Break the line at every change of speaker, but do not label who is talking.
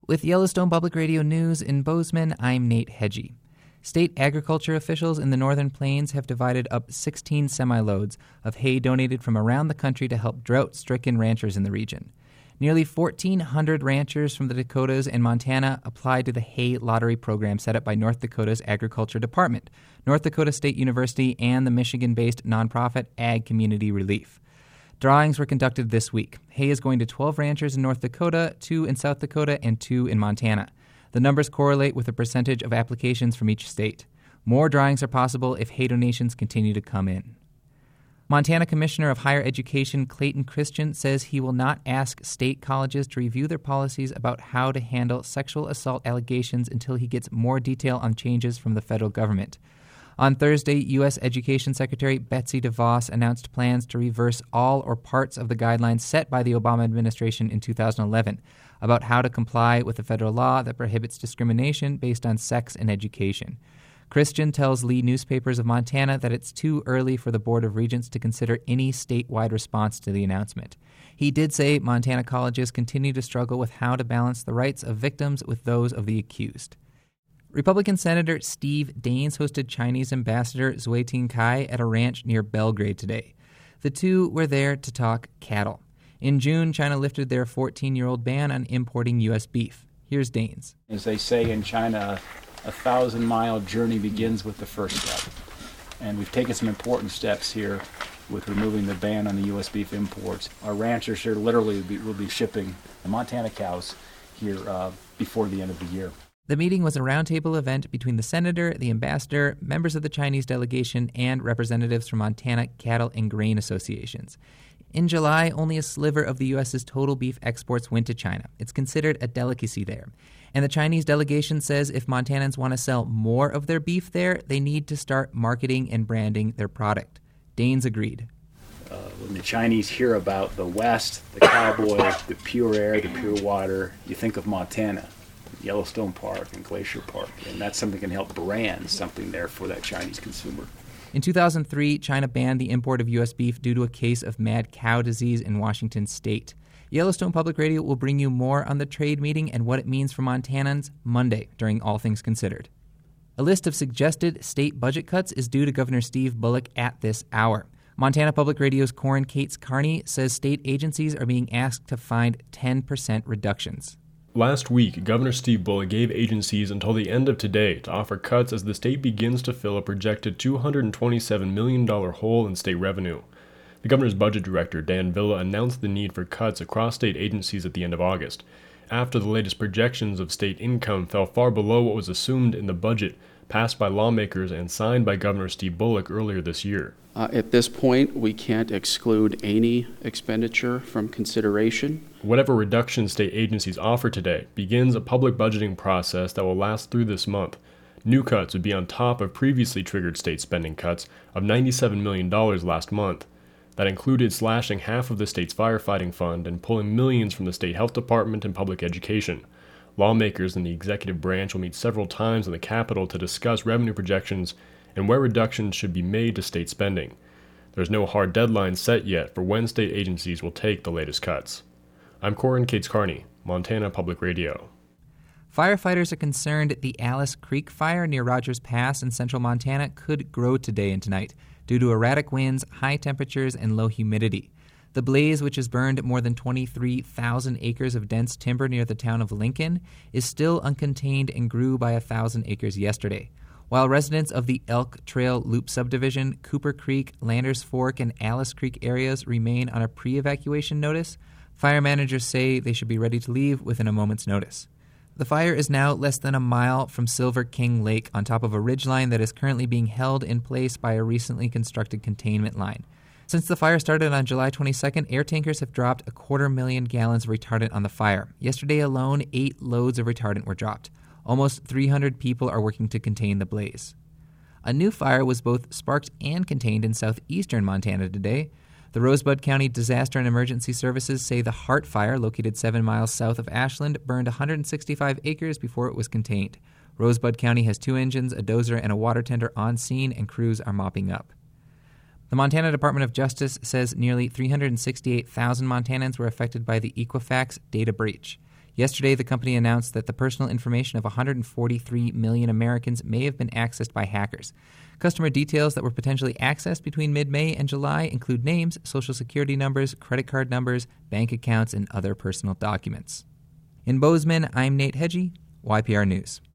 With Yellowstone Public Radio News in Bozeman, I'm Nate Hedgie. State agriculture officials in the Northern Plains have divided up 16 semi-loads of hay donated from around the country to help drought-stricken ranchers in the region. Nearly 1,400 ranchers from the Dakotas and Montana applied to the hay lottery program set up by North Dakota's Agriculture Department, North Dakota State University, and the Michigan-based nonprofit Ag Community Relief. Drawings were conducted this week. Hay is going to 12 ranchers in North Dakota, 2 in South Dakota, and 2 in Montana. The numbers correlate with the percentage of applications from each state. More drawings are possible if hay donations continue to come in. Montana Commissioner of Higher Education Clayton Christian says he will not ask state colleges to review their policies about how to handle sexual assault allegations until he gets more detail on changes from the federal government. On Thursday, U.S. Education Secretary Betsy DeVos announced plans to reverse all or parts of the guidelines set by the Obama administration in 2011 about how to comply with a federal law that prohibits discrimination based on sex in education. Christian tells Lee Newspapers of Montana that it's too early for the Board of Regents to consider any statewide response to the announcement. He did say Montana colleges continue to struggle with how to balance the rights of victims with those of the accused. Republican Senator Steve Daines hosted Chinese Ambassador Zui Tingkai at a ranch near Belgrade today. The two were there to talk cattle. In June, China lifted their 14-year-old ban on importing U.S. beef. Here's Daines.
As they say in China, a 1,000-mile journey begins with the first step. And we've taken some important steps here with removing the ban on the U.S. beef imports. Our ranchers here literally will be shipping the Montana cows here before the end of the year.
The meeting was a roundtable event between the senator, the ambassador, members of the Chinese delegation, and representatives from Montana cattle and grain associations. In July, only a sliver of the U.S.'s total beef exports went to China. It's considered a delicacy there. And the Chinese delegation says if Montanans want to sell more of their beef there, they need to start marketing and branding their product. Daines agreed.
When the Chinese hear about the West, the cowboy, the pure air, the pure water, you think of Montana, Yellowstone Park and Glacier Park, and that's something that can help brand something there for that Chinese consumer.
In 2003, China banned the import of U.S. beef due to a case of mad cow disease in Washington state. Yellowstone Public Radio will bring you more on the trade meeting and what it means for Montanans Monday during All Things Considered. A list of suggested state budget cuts is due to Governor Steve Bullock at this hour. Montana Public Radio's Corin Cates Carney says state agencies are being asked to find 10% reductions.
Last week, Governor Steve Bullock gave agencies until the end of today to offer cuts as the state begins to fill a projected $227 million hole in state revenue. The governor's budget director, Dan Villa, announced the need for cuts across state agencies at the end of August, after the latest projections of state income fell far below what was assumed in the budget passed by lawmakers and signed by Governor Steve Bullock earlier this year.
At this point, we can't exclude any expenditure from consideration.
Whatever reduction state agencies offer today begins a public budgeting process that will last through this month. New cuts would be on top of previously triggered state spending cuts of $97 million last month. That included slashing half of the state's firefighting fund and pulling millions from the state health department and public education. Lawmakers in the executive branch will meet several times in the Capitol to discuss revenue projections and where reductions should be made to state spending. There's no hard deadline set yet for when state agencies will take the latest cuts. I'm Corin Cates Carney, Montana Public Radio.
Firefighters are concerned the Alice Creek fire near Rogers Pass in central Montana could grow today and tonight due to erratic winds, high temperatures, and low humidity. The blaze, which has burned more than 23,000 acres of dense timber near the town of Lincoln, is still uncontained and grew by 1,000 acres yesterday. While residents of the Elk Trail Loop subdivision, Cooper Creek, Landers Fork, and Alice Creek areas remain on a pre-evacuation notice, fire managers say they should be ready to leave within a moment's notice. The fire is now less than a mile from Silver King Lake on top of a ridgeline that is currently being held in place by a recently constructed containment line. Since the fire started on July 22nd, air tankers have dropped 250,000 gallons of retardant on the fire. Yesterday alone, 8 loads of retardant were dropped. Almost 300 people are working to contain the blaze. A new fire was both sparked and contained in southeastern Montana today. The Rosebud County Disaster and Emergency Services say the Hart Fire, located 7 miles south of Ashland, burned 165 acres before it was contained. Rosebud County has 2 engines, a dozer, and a water tender on scene, and crews are mopping up. The Montana Department of Justice says nearly 368,000 Montanans were affected by the Equifax data breach. Yesterday, the company announced that the personal information of 143 million Americans may have been accessed by hackers. Customer details that were potentially accessed between mid-May and July include names, social security numbers, credit card numbers, bank accounts, and other personal documents. In Bozeman, I'm Nate Hedgie, YPR News.